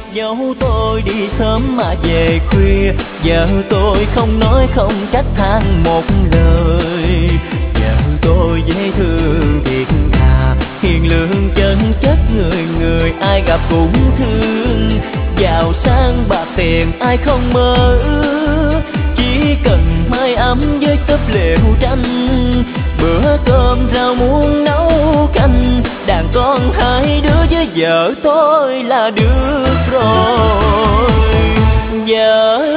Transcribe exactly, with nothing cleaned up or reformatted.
Dẫu tôi đi sớm mà về khuya, vợ tôi không nói không trách than một lời. Vợ tôi dễ thương thiệt thà, hiền lương chân chất, người người ai gặp cũng thương. Giàu sang bạc tiền ai không mơ ước, chỉ cần mái ấm với túp lều tranh. Bữa cơm rau muống nấu canh, đàn con hai đứa với vợ tôi là được rồi. Vợ